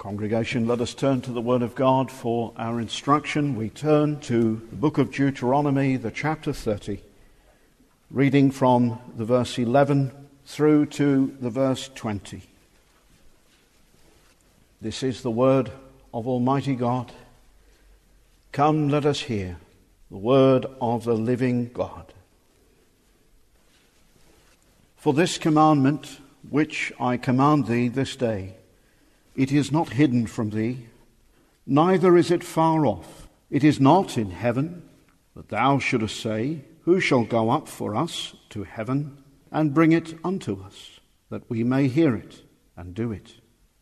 Congregation, let us turn to the Word of God for our instruction. We turn to the book of Deuteronomy, the chapter 30, reading from the verse 11 through to the verse 20. This is the word of Almighty God. Come, let us hear the word of the living God. For this commandment which I command thee this day, it is not hidden from thee, neither is it far off. It is not in heaven, that thou shouldest say, Who shall go up for us to heaven, and bring it unto us, that we may hear it and do it?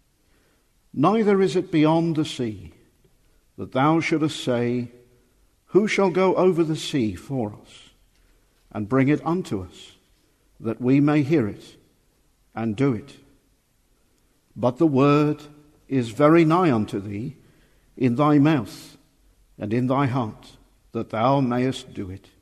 Neither is it beyond the sea, that thou shouldest say, Who shall go over the sea for us, and bring it unto us, that we may hear it and do it? But the word is very nigh unto thee, in thy mouth and in thy heart, that thou mayest do it.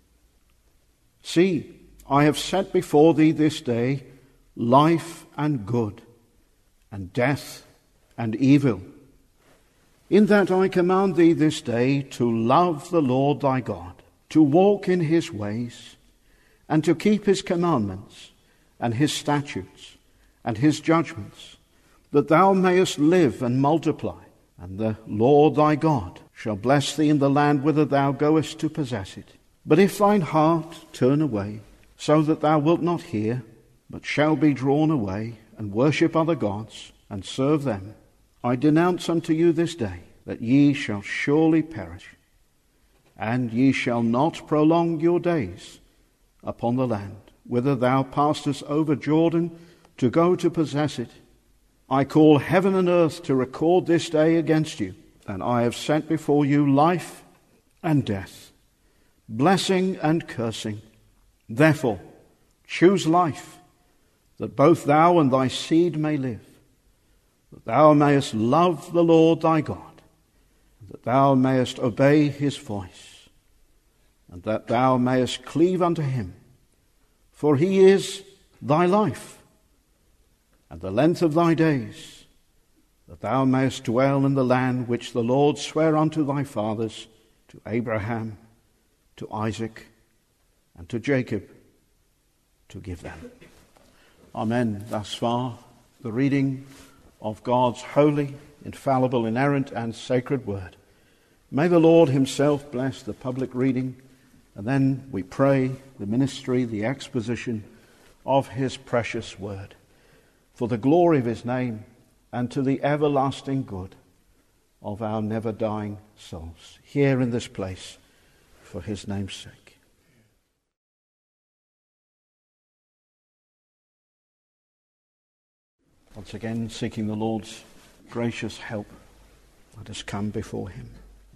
See, I have set before thee this day life and good, and death and evil. In that I command thee this day to love the Lord thy God, to walk in his ways, and to keep his commandments, and his statutes, and his judgments, that thou mayest live and multiply, and the Lord thy God shall bless thee in the land whither thou goest to possess it. But if thine heart turn away, so that thou wilt not hear, but shall be drawn away, and worship other gods, and serve them, I denounce unto you this day that ye shall surely perish, and ye shall not prolong your days upon the land, whither thou passedst over Jordan to go to possess it. I call heaven and earth to record this day against you, and I have set before you life and death, blessing and cursing. Therefore, choose life, that both thou and thy seed may live, that thou mayest love the Lord thy God, and that thou mayest obey his voice, and that thou mayest cleave unto him. For he is thy life, and the length of thy days, that thou mayest dwell in the land which the Lord sware unto thy fathers, to Abraham, to Isaac, and to Jacob, to give them. Amen. Thus far, the reading of God's holy, infallible, inerrant, and sacred word. May the Lord himself bless the public reading, and then we pray the ministry, the exposition of his precious word, for the glory of his name and to the everlasting good of our never-dying souls, here in this place, for his name's sake. Once again, seeking the Lord's gracious help, let us come before him.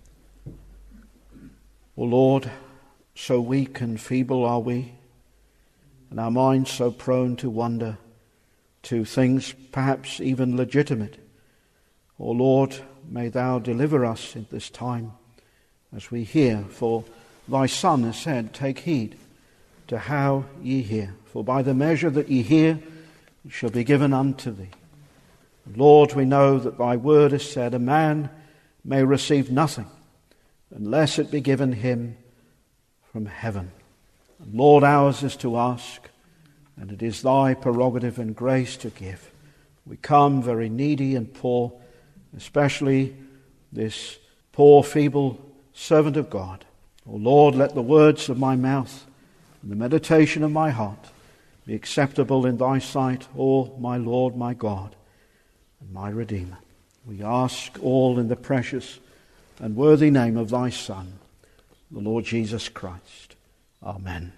O Lord, so weak and feeble are we, and our minds so prone to wander to things perhaps even legitimate. O Lord, may thou deliver us in this time as we hear. For thy Son has said, Take heed to how ye hear. For by the measure that ye hear, it shall be given unto thee. Lord, we know that thy word has said, A man may receive nothing unless it be given him from heaven. And Lord, ours is to ask, and it is thy prerogative and grace to give. We come very needy and poor, especially this poor, feeble servant of God. O Lord, let the words of my mouth and the meditation of my heart be acceptable in thy sight, O my Lord, my God, and my Redeemer. We ask all in the precious and worthy name of thy Son, the Lord Jesus Christ. Amen.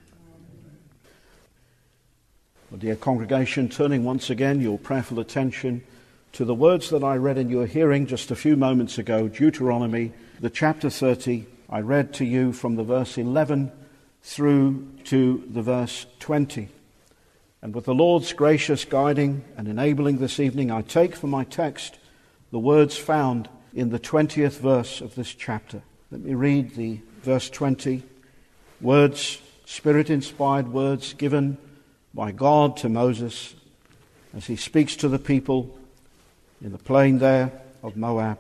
Well, dear congregation, turning once again your prayerful attention to the words that I read in your hearing just a few moments ago, Deuteronomy, the chapter 30. I read to you from the verse 11 through to the verse 20. And with the Lord's gracious guiding and enabling this evening, I take for my text the words found in the 20th verse of this chapter. Let me read the verse 20. Words, Spirit-inspired words given by God to Moses as he speaks to the people in the plain there of Moab.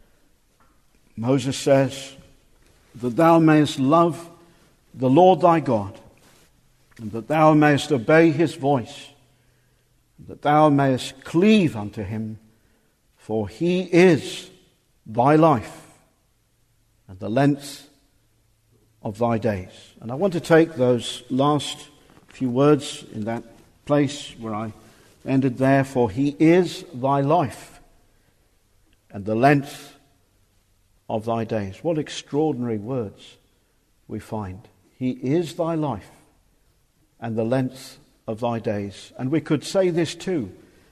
Moses says that thou mayest love the Lord thy God, and that thou mayest obey his voice, and that thou mayest cleave unto him, for he is thy life and the length of thy days. And I want to take those last few words in that place where I ended there, for he is thy life and the length of thy days. What extraordinary words we find. He is thy life and the length of thy days. And we could say this too,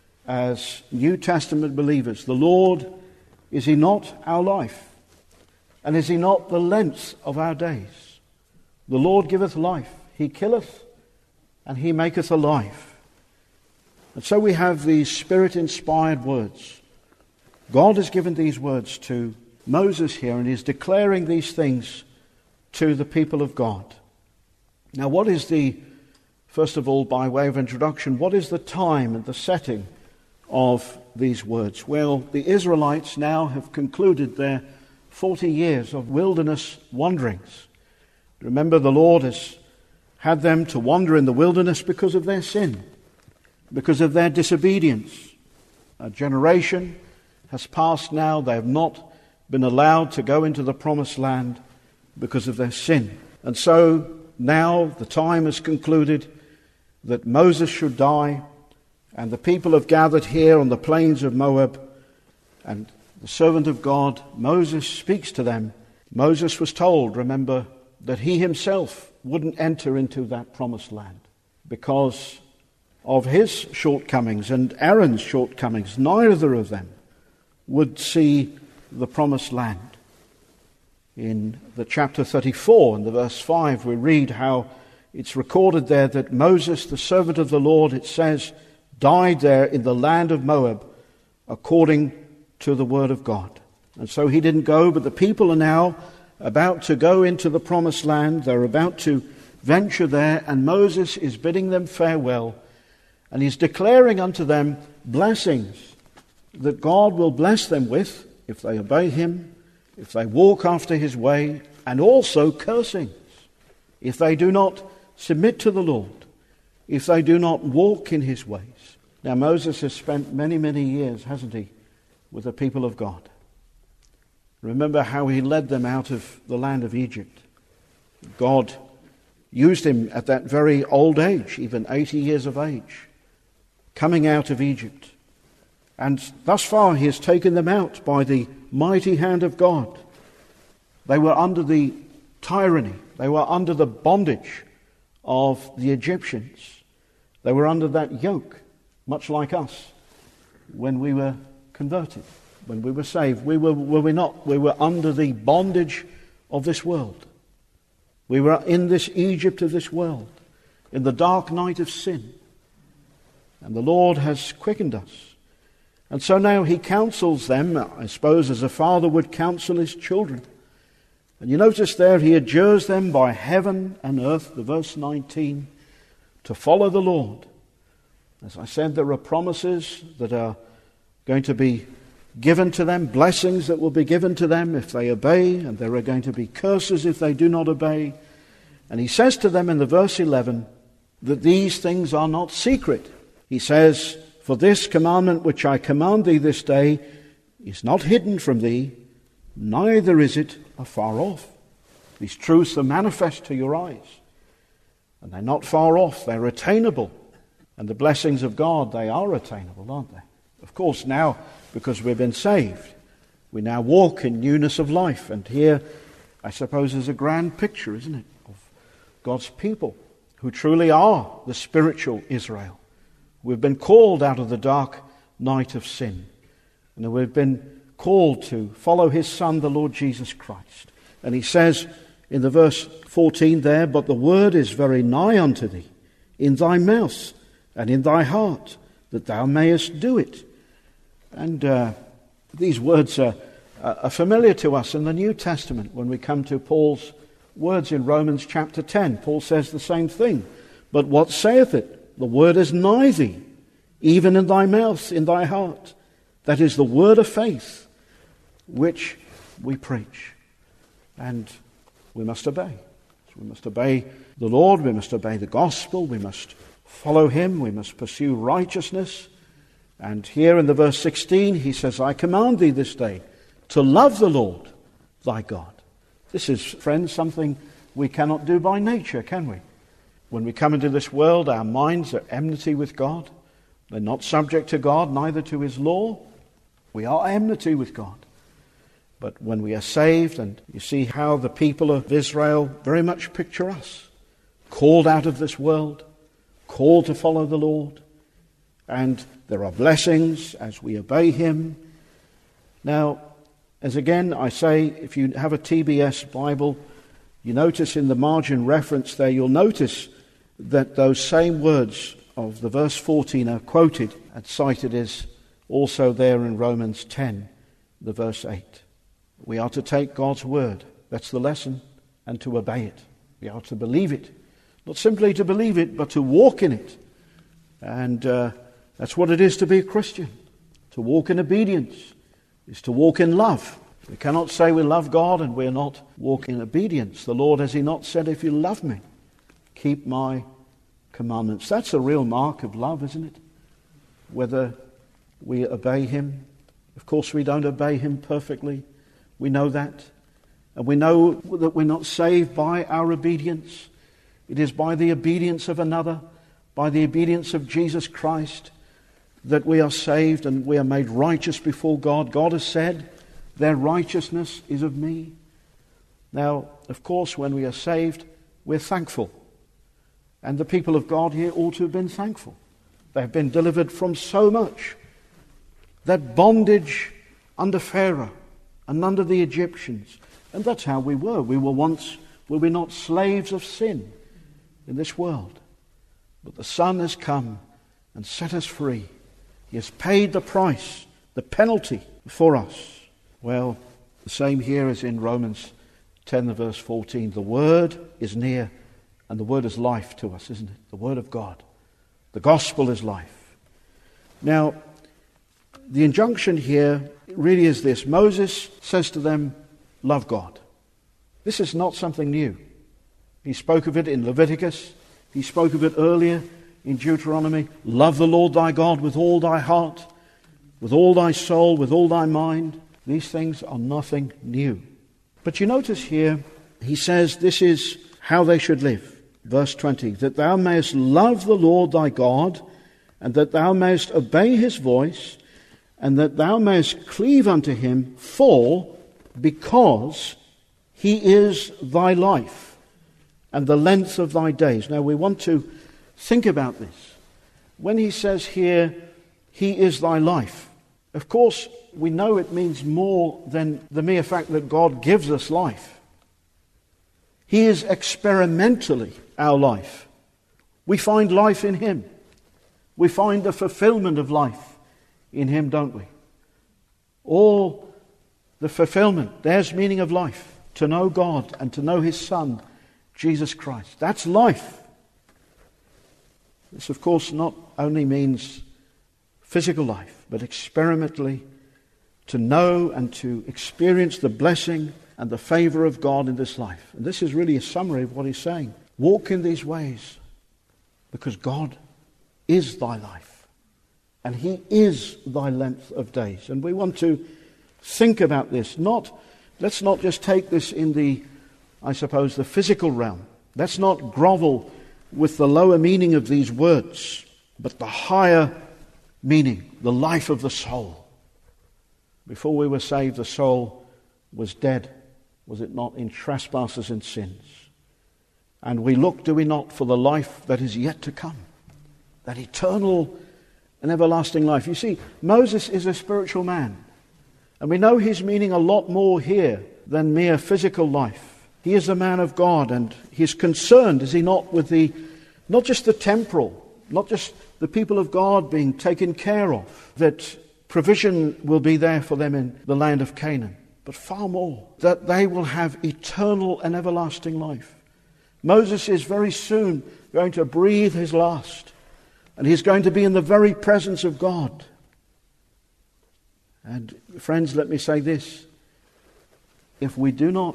as New Testament believers. The Lord, is he not our life? And is he not the length of our days? The Lord giveth life. He killeth and he maketh alive. And so we have these Spirit-inspired words. God has given these words to Moses here, and he's declaring these things to the people of God. Now, what is first of all, by way of introduction, what is the time and the setting of these words? Well, the Israelites now have concluded their 40 years of wilderness wanderings. Remember, the Lord has had them to wander in the wilderness because of their sin, because of their disobedience. A generation has passed now. They have not been allowed to go into the promised land because of their sin. And so now the time has concluded that Moses should die, and the people have gathered here on the plains of Moab, and the servant of God, Moses, speaks to them. Moses was told, remember, that he himself wouldn't enter into that promised land because of his shortcomings and Aaron's shortcomings. Neither of them would see the promised land. In the chapter 34, in the verse 5, we read how it's recorded there that Moses, the servant of the Lord, it says, died there in the land of Moab according to the word of God. And so he didn't go, but the people are now about to go into the promised land. They're about to venture there, and Moses is bidding them farewell, and he's declaring unto them blessings that God will bless them with if they obey him, if they walk after his way, and also cursings if they do not submit to the Lord, if they do not walk in his ways. Now, Moses has spent many, many years, hasn't he, with the people of God. Remember how he led them out of the land of Egypt. God used him at that very old age, even 80 years of age, coming out of Egypt. And thus far he has taken them out by the mighty hand of God. They were under the tyranny. They were under the bondage of the Egyptians. They were under that yoke, much like us when we were converted, when we were saved. Were we not? We were under the bondage of this world. We were in this Egypt of this world, in the dark night of sin. And the Lord has quickened us. And so now he counsels them, I suppose, as a father would counsel his children. And you notice there, he adjures them by heaven and earth, the verse 19, to follow the Lord. As I said, there are promises that are going to be given to them, blessings that will be given to them if they obey, and there are going to be curses if they do not obey. And he says to them in the verse 11 that these things are not secret. He says, "For this commandment which I command thee this day is not hidden from thee, neither is it afar off." These truths are manifest to your eyes, and they're not far off, they're attainable. And the blessings of God, they are attainable, aren't they? Of course, now, because we've been saved, we now walk in newness of life. And here, I suppose, is a grand picture, isn't it, of God's people who truly are the spiritual Israel. We've been called out of the dark night of sin, and we've been called to follow his Son, the Lord Jesus Christ. And he says in the verse 14 there, "But the word is very nigh unto thee, in thy mouth and in thy heart, that thou mayest do it." And these words are familiar to us in the New Testament when we come to Paul's words in Romans chapter 10. Paul says the same thing. "But what saith it? The word is nigh thee, even in thy mouth, in thy heart. That is the word of faith, which we preach. And we must obey. So we must obey the Lord, we must obey the gospel, we must follow him, we must pursue righteousness. And here in the verse 16 he says, I command thee this day to love the Lord thy God. This is, friends, something we cannot do by nature, can we? When we come into this world, our minds are enmity with God. They're not subject to God, neither to his law. We are enmity with God. But when we are saved, and you see how the people of Israel very much picture us, called out of this world, called to follow the Lord, and there are blessings as we obey him. Now, as again I say, if you have a TBS Bible, you notice in the margin reference there, you'll notice that those same words of the verse 14 are quoted and cited as also there in Romans 10, the verse 8. We are to take God's word, that's the lesson, and to obey it. We are to believe it. Not simply to believe it, but to walk in it. And that's what it is to be a Christian. To walk in obedience is to walk in love. We cannot say we love God and we're not walking in obedience. The Lord, has he not said, if you love me, keep my commandments? That's a real mark of love, isn't it? Whether we obey him. Of course, we don't obey him perfectly. We know that. And we know that we're not saved by our obedience. It is by the obedience of another, by the obedience of Jesus Christ, that we are saved and we are made righteous before God. God has said, their righteousness is of me. Now, of course, when we are saved, we're thankful. And the people of God here ought to have been thankful. They have been delivered from so much. That bondage under Pharaoh and under the Egyptians. And that's how we were. We were once, were we not, slaves of sin in this world? But the Son has come and set us free. He has paid the price, the penalty for us. Well, the same here as in Romans 10, verse 14. The Word is near, and the Word is life to us, isn't it? The Word of God. The gospel is life. Now, the injunction here really is this. Moses says to them, love God. This is not something new. He spoke of it in Leviticus. He spoke of it earlier in Deuteronomy. Love the Lord thy God with all thy heart, with all thy soul, with all thy mind. These things are nothing new. But you notice here, he says this is how they should live. Verse 20, that thou mayest love the Lord thy God, and that thou mayest obey his voice, and that thou mayest cleave unto him, because he is thy life, and the length of thy days. Now we want to think about this. When he says here, he is thy life, of course, we know it means more than the mere fact that God gives us life. He is experimentally our life. We find life in him. We find the fulfillment of life in him, don't we? All the fulfillment, there's meaning of life. To know God and to know his Son, Jesus Christ. That's life. This, of course, not only means physical life, but experimentally to know and to experience the blessing and the favor of God in this life. And this is really a summary of what he's saying. Walk in these ways because God is thy life and he is thy length of days. And we want to think about this. Let's not just take this in the physical realm. Let's not grovel with the lower meaning of these words, but the higher meaning, the life of the soul. Before we were saved, the soul was dead, was it not, in trespasses and sins? And we look, do we not, for the life that is yet to come, that eternal and everlasting life. You see, Moses is a spiritual man, and we know he's meaning a lot more here than mere physical life. He is a man of God, and he's concerned, is he not, with not just the temporal, not just the people of God being taken care of, that provision will be there for them in the land of Canaan, but far more, that they will have eternal and everlasting life. Moses is very soon going to breathe his last, and he's going to be in the very presence of God. And friends, let me say this, if we do not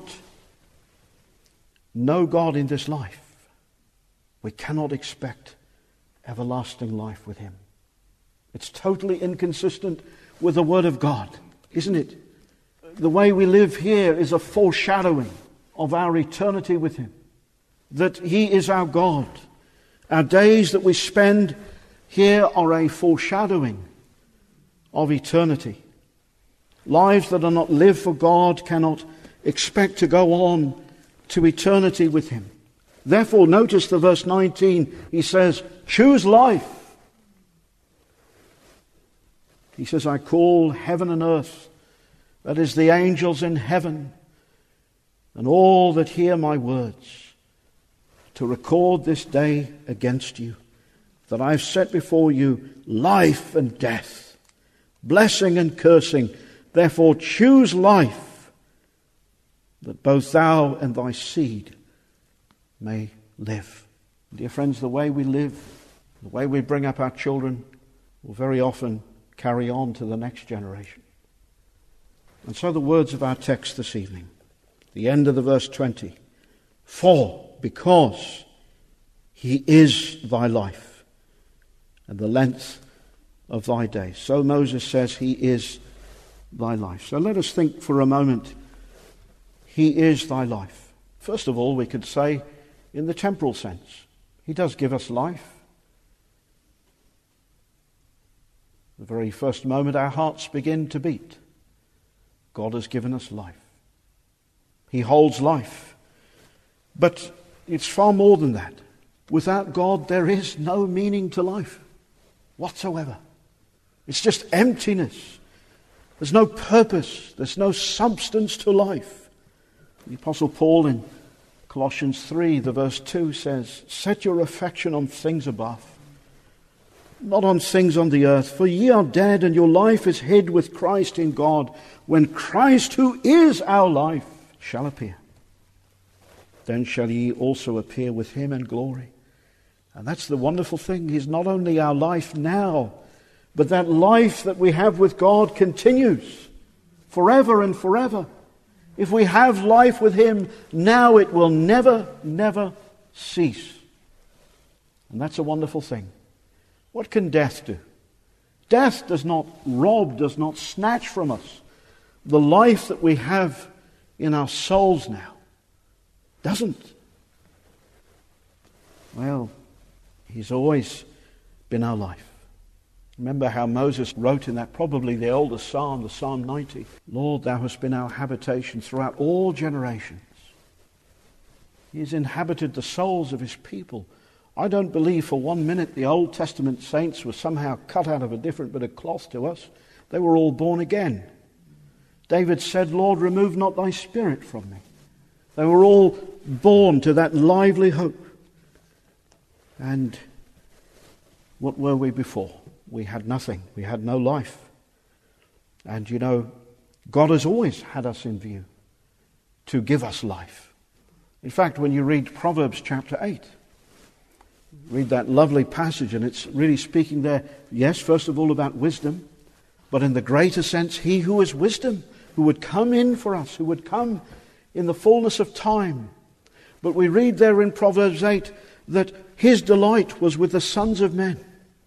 know God in this life, we cannot expect everlasting life with him. It's totally inconsistent with the Word of God, isn't it? The way we live here is a foreshadowing of our eternity with him. That he is our God. Our days that we spend here are a foreshadowing of eternity. Lives that are not lived for God cannot expect to go on to eternity with him. Therefore, notice the verse 19, he says, choose life. He says, I call heaven and earth, that is the angels in heaven, and all that hear my words, to record this day against you, that I have set before you life and death, blessing and cursing. Therefore choose life, that both thou and thy seed may live. Dear friends, the way we live, the way we bring up our children, will very often carry on to the next generation. And so the words of our text this evening, the end of the verse 20, because he is thy life and the length of thy days. So Moses says he is thy life. So let us think for a moment, he is thy life. First of all, we could say in the temporal sense, he does give us life. The very first moment our hearts begin to beat, God has given us life. He holds life. But it's far more than that. Without God, there is no meaning to life whatsoever. It's just emptiness. There's no purpose. There's no substance to life. The Apostle Paul in Colossians 3, the verse 2 says, set your affection on things above, not on things on the earth. For ye are dead, and your life is hid with Christ in God. When Christ, who is our life, shall appear, then shall ye also appear with him in glory. And that's the wonderful thing. He's not only our life now, but that life that we have with God continues forever and forever. If we have life with him now, it will never, never cease. And that's a wonderful thing. What can death do? Death does not rob, does not snatch from us the life that we have in our souls now. Doesn't. Well, he's always been our life. Remember how Moses wrote in that, probably the oldest psalm, the Psalm 90, Lord, thou hast been our habitation throughout all generations. He has inhabited the souls of his people. I don't believe for 1 minute the Old Testament saints were somehow cut out of a different bit of cloth to us. They were all born again. David said, Lord, remove not thy spirit from me. They were all born to that lively hope. And what were we before? We had nothing. We had no life. And you know, God has always had us in view to give us life. In fact, when you read Proverbs chapter 8, read that lovely passage, and it's really speaking there, yes, first of all about wisdom, but in the greater sense, he who is wisdom, who would come in for us, who would come in the fullness of time. But we read there in Proverbs 8 that his delight was with the sons of men.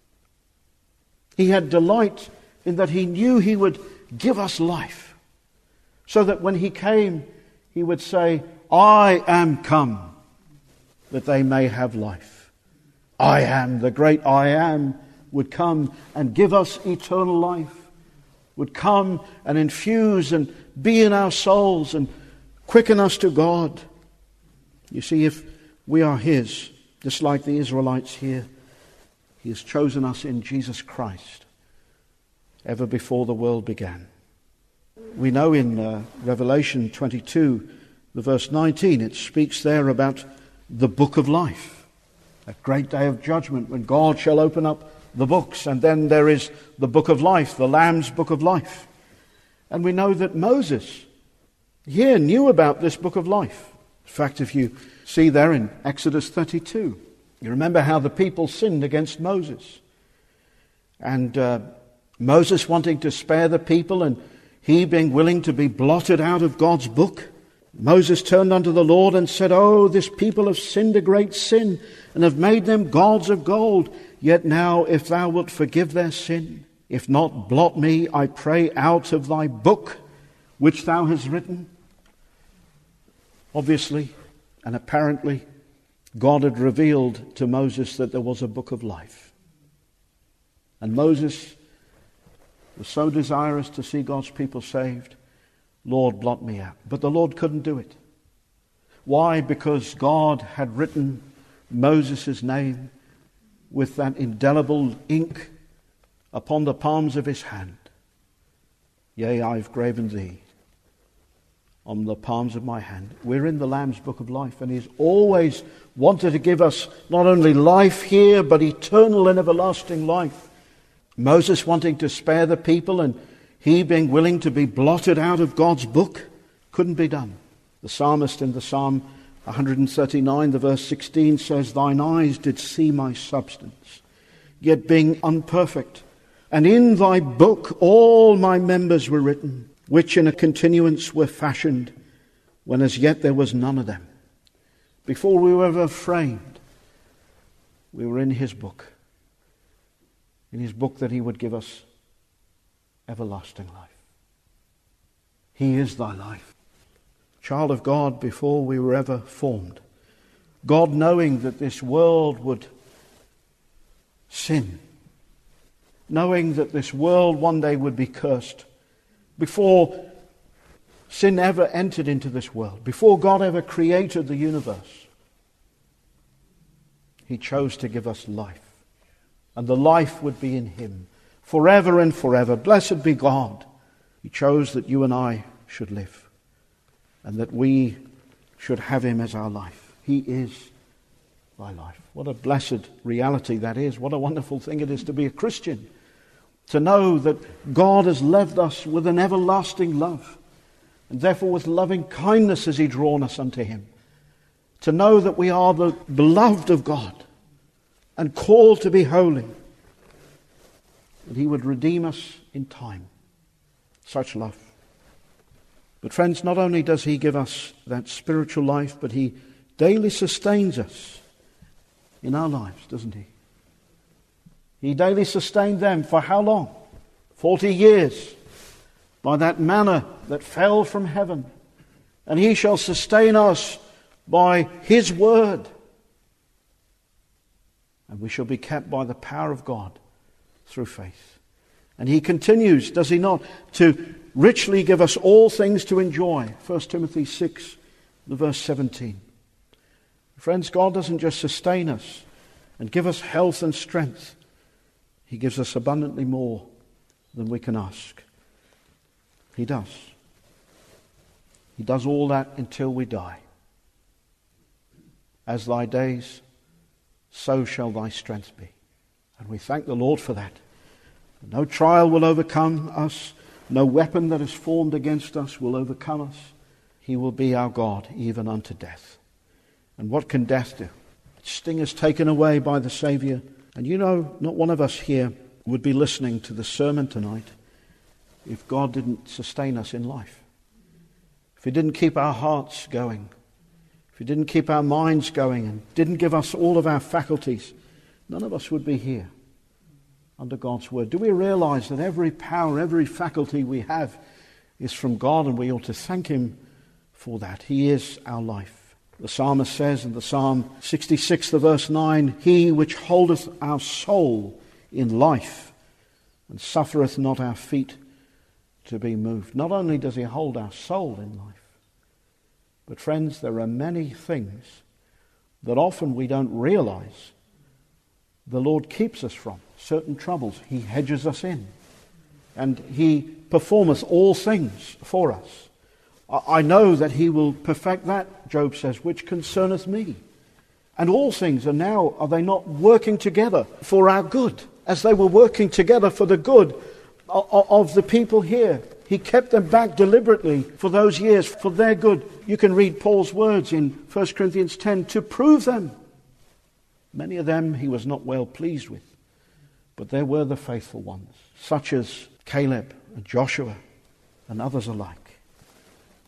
He had delight in that he knew he would give us life, so that when he came, he would say, I am come, that they may have life. I am, the great I am, would come and give us eternal life, would come and infuse and be in our souls and quicken us to God. You see, if we are his, just like the Israelites here, he has chosen us in Jesus Christ ever before the world began. We know in Revelation 22, the verse 19, it speaks there about the book of life. That great day of judgment when God shall open up the books, and then there is the book of life, the Lamb's book of life. And we know that Moses here knew about this book of life. In fact, if you see there in Exodus 32, you remember how the people sinned against Moses. And Moses wanting to spare the people, and he being willing to be blotted out of God's book. Moses turned unto the Lord and said, Oh, this people have sinned a great sin, and have made them gods of gold. Yet now, if thou wilt forgive their sin, if not, blot me, I pray, out of thy book, which thou hast written. Obviously and apparently, God had revealed to Moses that there was a book of life. And Moses was so desirous to see God's people saved. Lord, blot me out. But the Lord couldn't do it. Why? Because God had written Moses' name with that indelible ink upon the palms of his hand. Yea, I've graven thee on the palms of my hand. We're in the Lamb's book of life, and he's always wanted to give us not only life here, but eternal and everlasting life. Moses wanting to spare the people, and he being willing to be blotted out of God's book, couldn't be done. The psalmist in the Psalm 139, the verse 16 says, Thine eyes did see my substance, yet being unperfect. And in thy book all my members were written, which in a continuance were fashioned, when as yet there was none of them. Before we were ever framed, we were in his book. In his book that he would give us everlasting life. He is thy life. Child of God, before we were ever formed, God knowing that this world would sin, knowing that this world one day would be cursed, before sin ever entered into this world, before God ever created the universe, he chose to give us life. And the life would be in him forever and forever. Blessed be God. He chose that you and I should live, and that we should have him as our life. He is thy life. What a blessed reality that is. What a wonderful thing it is to be a Christian. To know that God has loved us with an everlasting love, and therefore with loving kindness has he drawn us unto him. To know that we are the beloved of God and called to be holy. That he would redeem us in time. Such love. But friends, not only does he give us that spiritual life, but he daily sustains us in our lives, doesn't he? He daily sustained them for how long? 40 years. By that manna that fell from heaven. And he shall sustain us by his word. And we shall be kept by the power of God through faith. And he continues, does he not, to richly give us all things to enjoy. 1 Timothy 6, the verse 17. Friends, God doesn't just sustain us and give us health and strength. He gives us abundantly more than we can ask. He does. He does all that until we die. As thy days, so shall thy strength be. And we thank the Lord for that. No trial will overcome us. No weapon that is formed against us will overcome us. He will be our God, even unto death. And what can death do? Its sting is taken away by the Saviour. And you know, not one of us here would be listening to the sermon tonight if God didn't sustain us in life. If he didn't keep our hearts going. If he didn't keep our minds going and didn't give us all of our faculties, none of us would be here under God's word. Do we realize that every power, every faculty we have is from God, and we ought to thank him for that? He is our life. The psalmist says in the Psalm 66, the verse 9, He which holdeth our soul in life and suffereth not our feet to be moved. Not only does he hold our soul in life, but friends, there are many things that often we don't realize the Lord keeps us from. Certain troubles he hedges us in, and he performeth all things for us. I know that he will perfect that, Job says, which concerneth me. And all things are now, are they not working together for our good, as they were working together for the good of the people here? He kept them back deliberately for those years, for their good. You can read Paul's words in 1 Corinthians 10, to prove them. Many of them he was not well pleased with, but there were the faithful ones, such as Caleb and Joshua and others alike.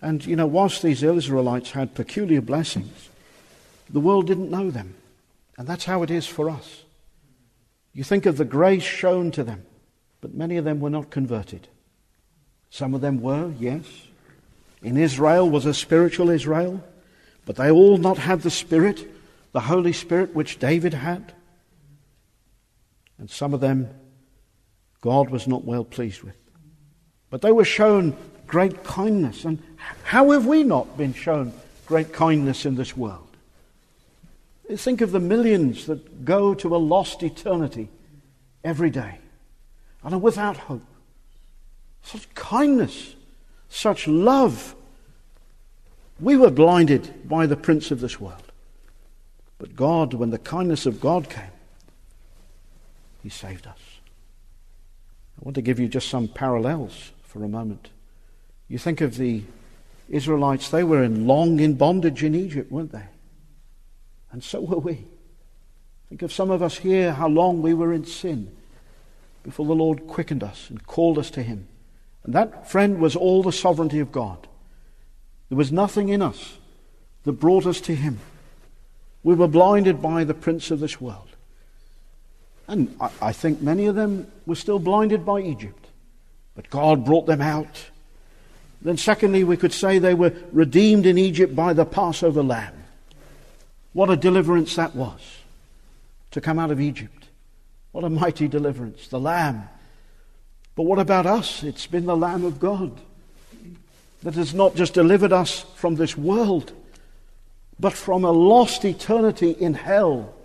And, whilst these Israelites had peculiar blessings, the world didn't know them. And that's how it is for us. You think of the grace shown to them, but many of them were not converted. Some of them were, yes. In Israel was a spiritual Israel, but they all not had the Spirit, the Holy Spirit, which David had. And some of them God was not well pleased with. But they were shown great kindness. And how have we not been shown great kindness in this world? Think of the millions that go to a lost eternity every day and are without hope. Such kindness, such love. We were blinded by the prince of this world. But God, when the kindness of God came, He saved us. I want to give you just some parallels for a moment. You think of the Israelites, they were long in bondage in Egypt, weren't they? And so were we. Think of some of us here, how long we were in sin before the Lord quickened us and called us to Him. And that, friend, was all the sovereignty of God. There was nothing in us that brought us to Him. We were blinded by the prince of this world. And I think many of them were still blinded by Egypt. But God brought them out. Then secondly, we could say they were redeemed in Egypt by the Passover lamb. What a deliverance that was, to come out of Egypt. What a mighty deliverance, the lamb. But what about us? It's been the Lamb of God that has not just delivered us from this world, but from a lost eternity in hell,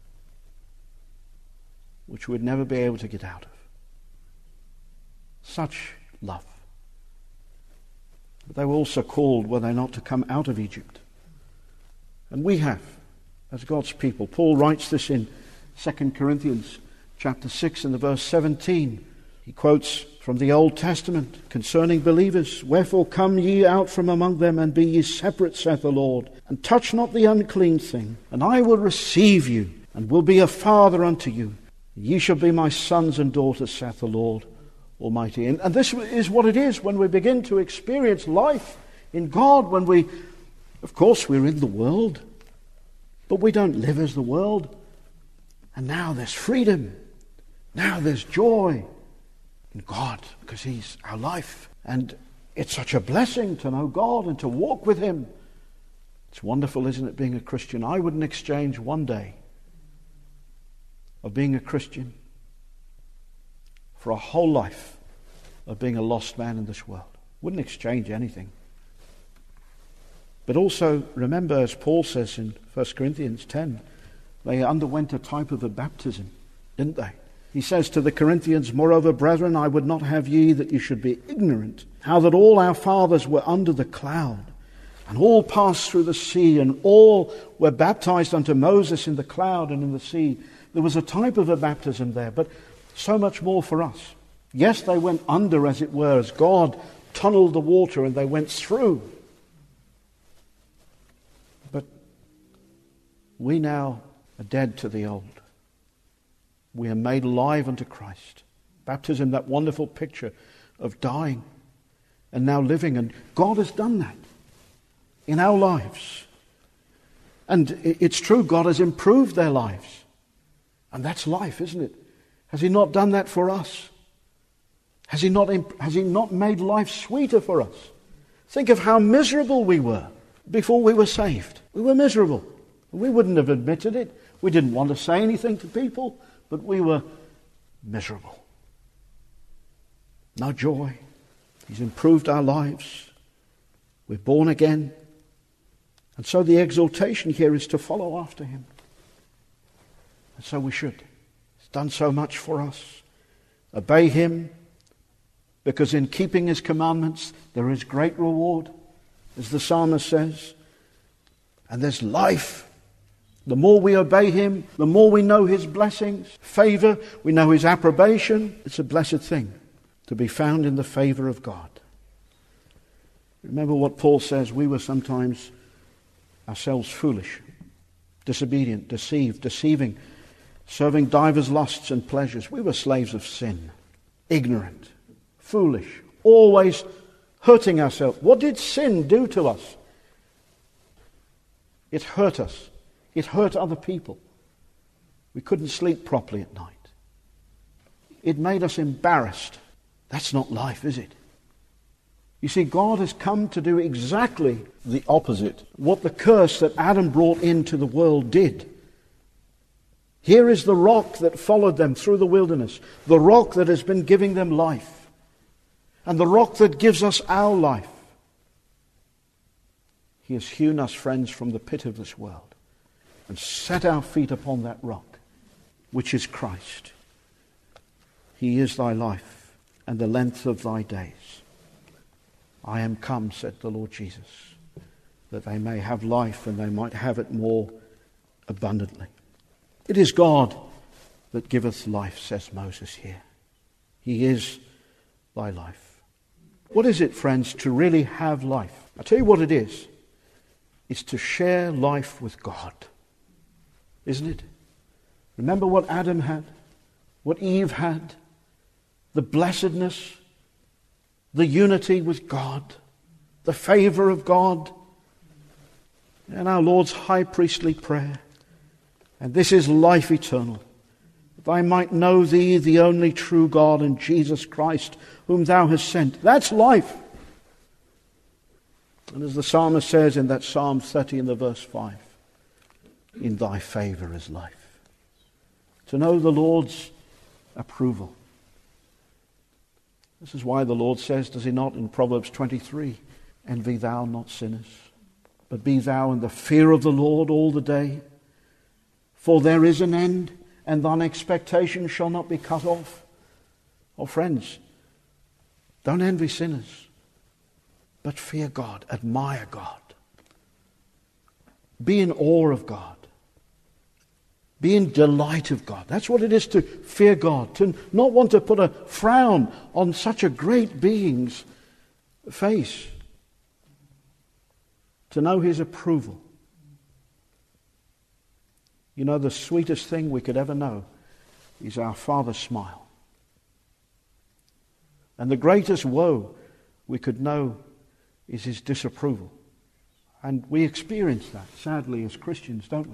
which we'd never be able to get out of. Such love. But they were also called, were they not, to come out of Egypt. And we have, as God's people. Paul writes this in 2 Corinthians chapter 6 and the verse 17. He quotes from the Old Testament concerning believers. Wherefore come ye out from among them, and be ye separate, saith the Lord, and touch not the unclean thing, and I will receive you, and will be a father unto you. Ye shall be my sons and daughters, saith the Lord Almighty. And this is what it is when we begin to experience life in God, when we, of course, we're in the world, but we don't live as the world. And now there's freedom. Now there's joy in God, because He's our life. And it's such a blessing to know God and to walk with Him. It's wonderful, isn't it, being a Christian? I wouldn't exchange one day of being a Christian for a whole life of being a lost man in this world. Wouldn't exchange anything. But also, remember, as Paul says in 1 Corinthians 10, they underwent a type of a baptism, didn't they? He says to the Corinthians, Moreover, brethren, I would not have ye that you should be ignorant, how that all our fathers were under the cloud, and all passed through the sea, and all were baptized unto Moses in the cloud and in the sea. There was a type of a baptism there, but so much more for us. Yes, they went under, as it were, as God tunneled the water and they went through. But we now are dead to the old. We are made alive unto Christ. Baptism, that wonderful picture of dying and now living. And God has done that in our lives. And it's true, God has improved their lives. And that's life, isn't it? Has He not done that for us? Has He not made life sweeter for us? Think of how miserable we were before we were saved. We were miserable. We wouldn't have admitted it. We didn't want to say anything to people, but we were miserable. No joy. He's improved our lives. We're born again. And so the exhortation here is to follow after Him. And so we should. He's done so much for us. Obey Him, because in keeping His commandments there is great reward, as the psalmist says. And there's life. The more we obey Him, the more we know His blessings, favor, we know His approbation. It's a blessed thing to be found in the favor of God. Remember what Paul says, we were sometimes ourselves foolish, disobedient, deceived, deceiving, serving divers lusts and pleasures. We were slaves of sin, ignorant, foolish, always hurting ourselves. What did sin do to us? It hurt us. It hurt other people. We couldn't sleep properly at night. It made us embarrassed. That's not life, is it? You see, God has come to do exactly the opposite. What the curse that Adam brought into the world did. Here is the rock that followed them through the wilderness. The rock that has been giving them life. And the rock that gives us our life. He has hewn us, friends, from the pit of this world and set our feet upon that rock, which is Christ. He is thy life and the length of thy days. I am come, said the Lord Jesus, that they may have life and they might have it more abundantly. It is God that giveth life, says Moses here. He is thy life. What is it, friends, to really have life? I'll tell you what it is. It's to share life with God. Isn't it? Remember what Adam had? What Eve had? The blessedness, the unity with God, the favor of God, and our Lord's high priestly prayer. And this is life eternal, that I might know thee, the only true God, and Jesus Christ, whom thou hast sent. That's life. And as the psalmist says in that Psalm 30 in the verse 5, in thy favor is life. To know the Lord's approval. This is why the Lord says, does he not, in Proverbs 23, envy thou not sinners, but be thou in the fear of the Lord all the day. For there is an end, and thine expectation shall not be cut off. Oh, friends, don't envy sinners, but fear God, admire God. Be in awe of God. Be in delight of God. That's what it is to fear God, to not want to put a frown on such a great being's face, to know his approval. You know, the sweetest thing we could ever know is our Father's smile. And the greatest woe we could know is his disapproval. And we experience that, sadly, as Christians, don't we?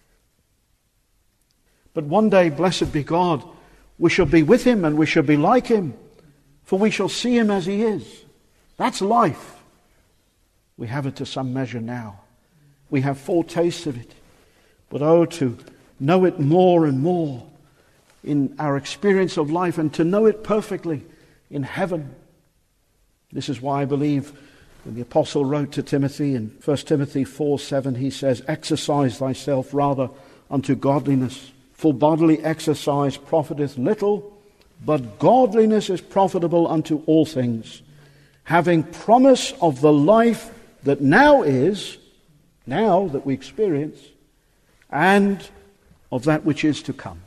But one day, blessed be God, we shall be with him and we shall be like him, for we shall see him as he is. That's life. We have it to some measure now. We have foretastes of it. But oh, to know it more and more in our experience of life and to know it perfectly in heaven. This is why I believe when the apostle wrote to Timothy in 1 Timothy 4:7, he says, exercise thyself rather unto godliness. For bodily exercise profiteth little, but godliness is profitable unto all things, having promise of the life that now is, now that we experience, and of that which is to come.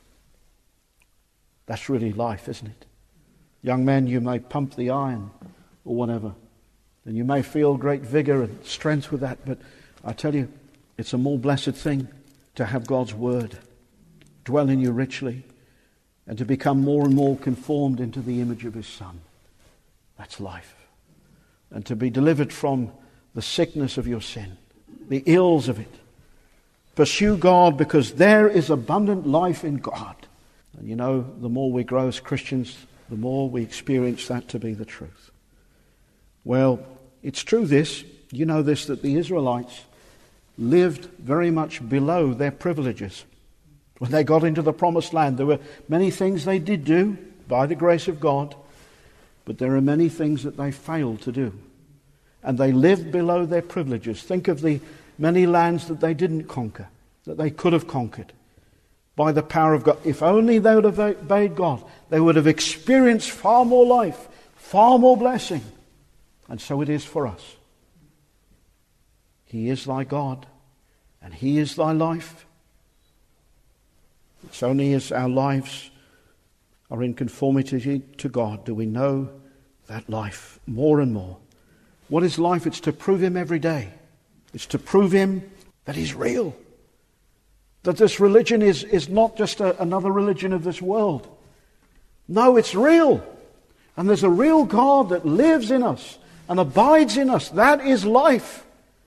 That's really life, isn't it? Young men, you may pump the iron or whatever, and you may feel great vigor and strength with that, but I tell you, it's a more blessed thing to have God's word dwell in you richly and to become more and more conformed into the image of his Son. That's life. And to be delivered from the sickness of your sin, the ills of it. Pursue God, because there is abundant life in God. And you know, the more we grow as Christians, the more we experience that to be the truth. Well, it's true this, you know this, that the Israelites lived very much below their privileges. When they got into the promised land, there were many things they did do by the grace of God, but there are many things that they failed to do. And they lived below their privileges. Think of the many lands that they didn't conquer, that they could have conquered by the power of God. If only they would have obeyed God, they would have experienced far more life, far more blessing. And so it is for us. He is thy God, and he is thy life. It's only as our lives are in conformity to God do we know that life more and more. What is life? It's to prove him every day. It's to prove him that he's real. That this religion is not just another religion of this world. No, it's real. And there's a real God that lives in us and abides in us. That is life.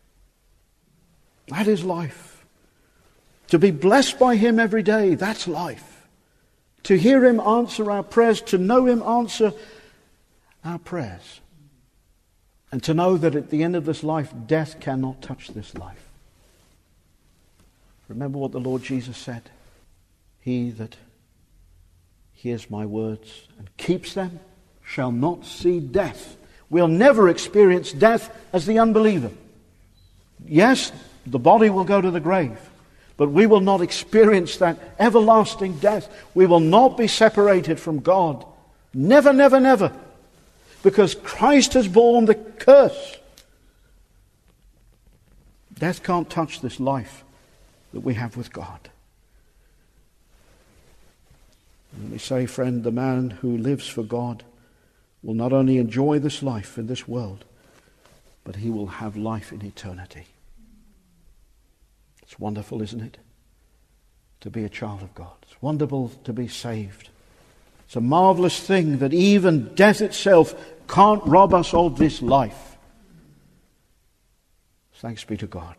That is life. To be blessed by Him every day, that's life. To hear Him answer our prayers, to know Him answer our prayers. And to know that at the end of this life, death cannot touch this life. Remember what the Lord Jesus said. He that hears my words and keeps them shall not see death. We'll never experience death as the unbeliever. Yes, the body will go to the grave, but we will not experience that everlasting death. We will not be separated from God. Never, never, never. Because Christ has borne the curse. Death can't touch this life that we have with God. And we say, friend, the man who lives for God will not only enjoy this life in this world, but he will have life in eternity. It's wonderful, isn't it? To be a child of God. It's wonderful to be saved. It's a marvelous thing that even death itself can't rob us of this life. Thanks be to God.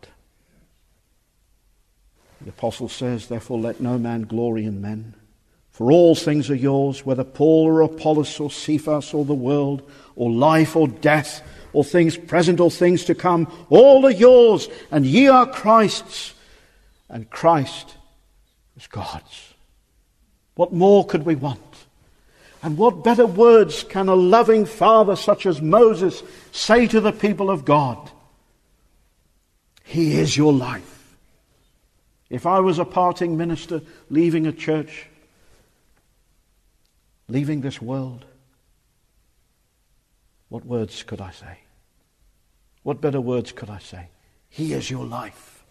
The apostle says, therefore let no man glory in men. For all things are yours, whether Paul or Apollos or Cephas or the world, or life or death, or things present or things to come, all are yours, and ye are Christ's, and Christ is God's. What more could we want? And what better words can a loving father such as Moses say to the people of God? He is your life. If I was a parting minister leaving a church, leaving this world, what words could I say? What better words could I say? He is your life.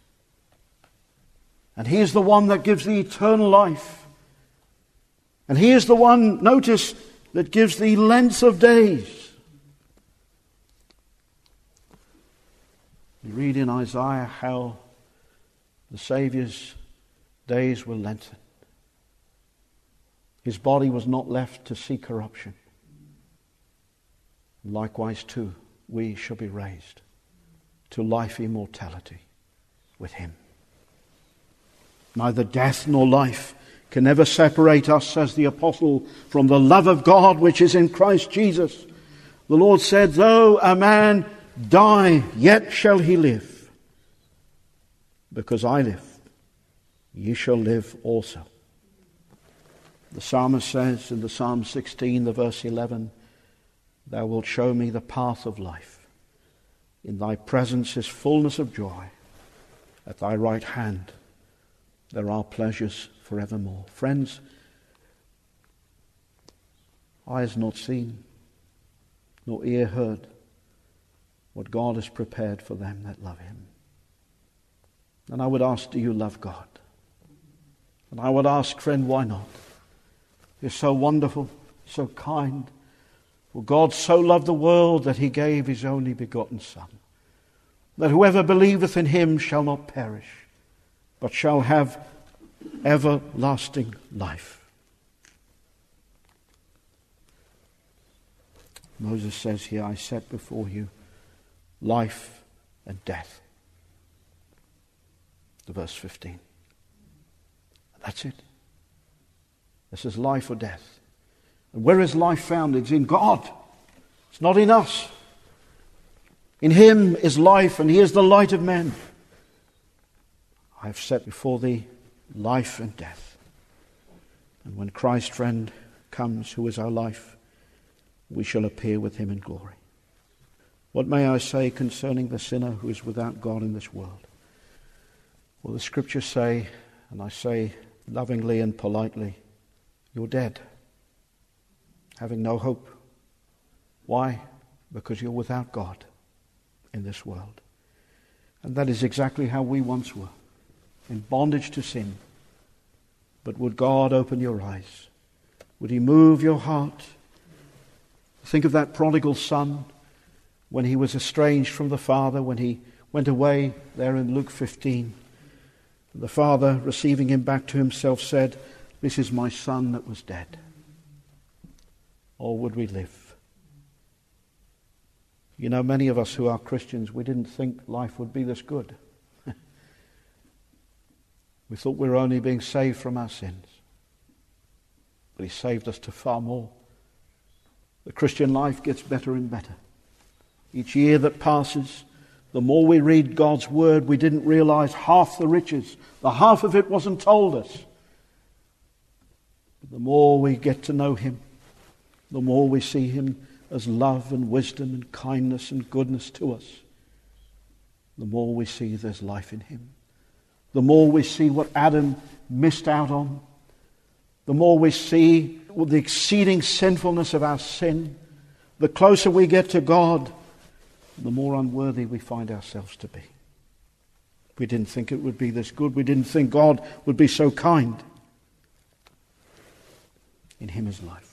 And He is the one that gives the eternal life. And He is the one, notice, that gives the length of days. We read in Isaiah how the Saviour's days were lengthened. His body was not left to see corruption. Likewise, too, we shall be raised to life immortality with Him. Neither death nor life can ever separate us, says the apostle, from the love of God which is in Christ Jesus. The Lord said, though a man die, yet shall he live. Because I live, ye shall live also. The psalmist says in the Psalm 16, the verse 11, thou wilt show me the path of life. In thy presence is fullness of joy. At thy right hand there are pleasures forevermore. Friends, eye has not seen, nor ear heard, what God has prepared for them that love Him. And I would ask, do you love God? And I would ask, friend, why not? You're so wonderful, so kind. For God so loved the world that He gave His only begotten Son, that whoever believeth in Him shall not perish, but shall have everlasting life. Moses says here, I set before you life and death. To verse 15. That's it. This is life or death. And where is life found? It's in God. It's not in us. In Him is life, and He is the light of men. I have set before thee life and death. And when Christ, friend, comes, who is our life, we shall appear with Him in glory. What may I say concerning the sinner who is without God in this world? Well, the Scriptures say, and I say lovingly and politely, you're dead, having no hope. Why? Because you're without God in this world. And that is exactly how we once were, in bondage to sin. But would God open your eyes? Would He move your heart? Think of that prodigal son when he was estranged from the father, when he went away there in Luke 15. The father, receiving him back to himself, said, this is my son that was dead. Or would we live? You know, many of us who are Christians, we didn't think life would be this good. We thought we were only being saved from our sins. But he saved us to far more. The Christian life gets better and better. Each year that passes, the more we read God's word, we didn't realize half the riches. The half of it wasn't told us. But the more we get to know him, the more we see him as love and wisdom and kindness and goodness to us, the more we see there's life in him. The more we see what Adam missed out on, the more we see the exceeding sinfulness of our sin, the closer we get to God, the more unworthy we find ourselves to be. We didn't think it would be this good. We didn't think God would be so kind. In him is life.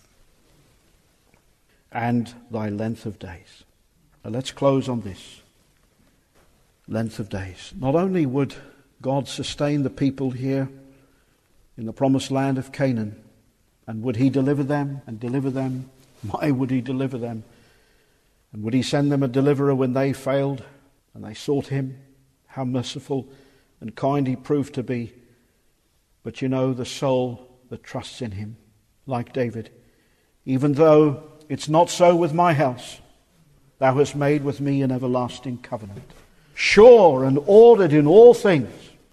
And thy length of days. Now let's close on this. Length of days. Not only would God sustain the people here in the promised land of Canaan, and would he deliver them and deliver them? Why would he deliver them? And would he send them a deliverer when they failed and they sought him? How merciful and kind he proved to be. But you know, the soul that trusts in him, like David, even though it's not so with my house, thou hast made with me an everlasting covenant, sure and ordered in all things.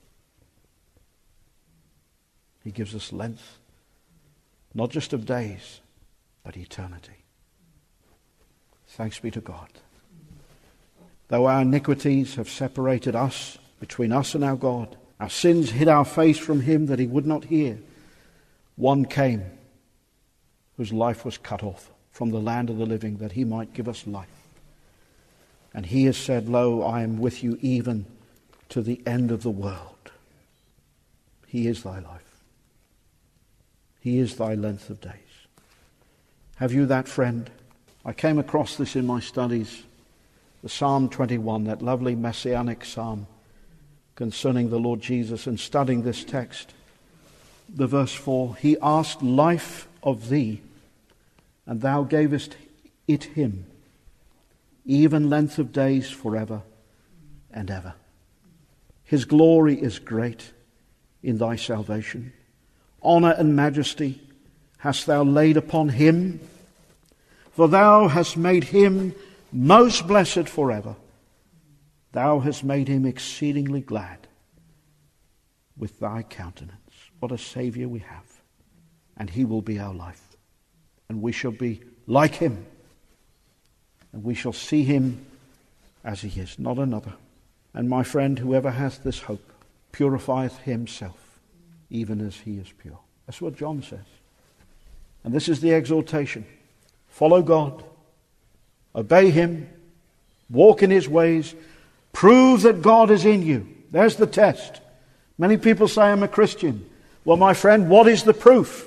He gives us length, not just of days, but eternity. Thanks be to God. Though our iniquities have separated us, between us and our God, our sins hid our face from him that he would not hear, one came whose life was cut off from the land of the living, that he might give us life. And he has said, Lo, I am with you even to the end of the world. He is thy life. He is thy length of days. Have you that, friend? I came across this in my studies. The Psalm 21, that lovely messianic psalm concerning the Lord Jesus, and studying this text. The verse 4, he asked life of thee, and thou gavest it him, even length of days forever and ever. His glory is great in thy salvation. Honor and majesty hast thou laid upon him, for thou hast made him most blessed forever. Thou hast made him exceedingly glad with thy countenance. What a Saviour we have. And he will be our life. And we shall be like him. And we shall see him as he is, not another. And my friend, whoever hath this hope purifieth himself, even as he is pure. That's what John says. And this is the exhortation. Follow God. Obey him. Walk in his ways. Prove that God is in you. There's the test. Many people say, I'm a Christian. Well, my friend, what is the proof?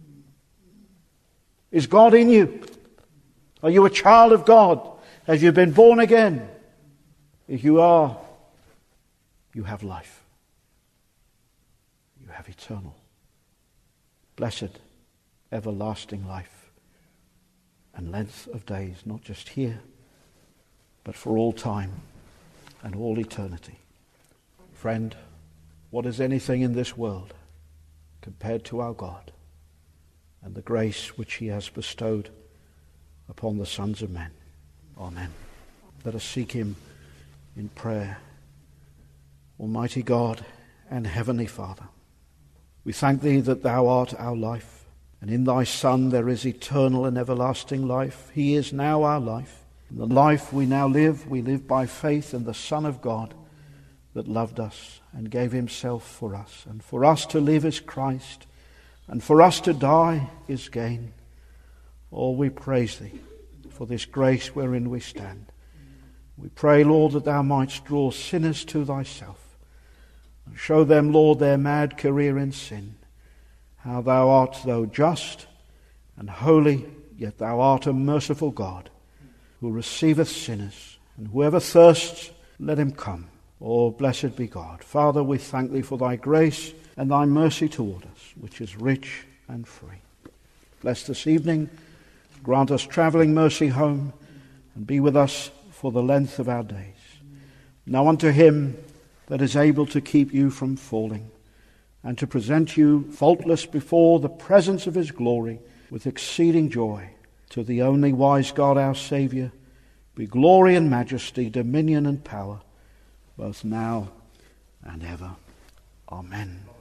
Is God in you? Are you a child of God? Have you been born again? If you are, you have life. You have eternal, blessed, everlasting life and length of days, not just here, but for all time and all eternity. Friend, what is anything in this world compared to our God and the grace which he has bestowed upon the sons of men? Amen. Let us seek him in prayer. Almighty God and Heavenly Father, we thank thee that thou art our life, and in thy Son there is eternal and everlasting life. He is now our life. In the life we now live, we live by faith in the Son of God that loved us and gave himself for us. And for us to live is Christ, and for us to die is gain. Oh, we praise thee for this grace wherein we stand. We pray, Lord, that thou mightst draw sinners to thyself, and show them, Lord, their mad career in sin. How thou art, though just and holy, yet thou art a merciful God, who receiveth sinners. And whoever thirsts, let him come. Oh, blessed be God. Father, we thank thee for thy grace and thy mercy toward us, which is rich and free. Bless this evening. Grant us travelling mercy home, and be with us for the length of our days. Now unto him that is able to keep you from falling, and to present you faultless before the presence of his glory with exceeding joy, to the only wise God our Saviour, be glory and majesty, dominion and power, both now and ever. Amen.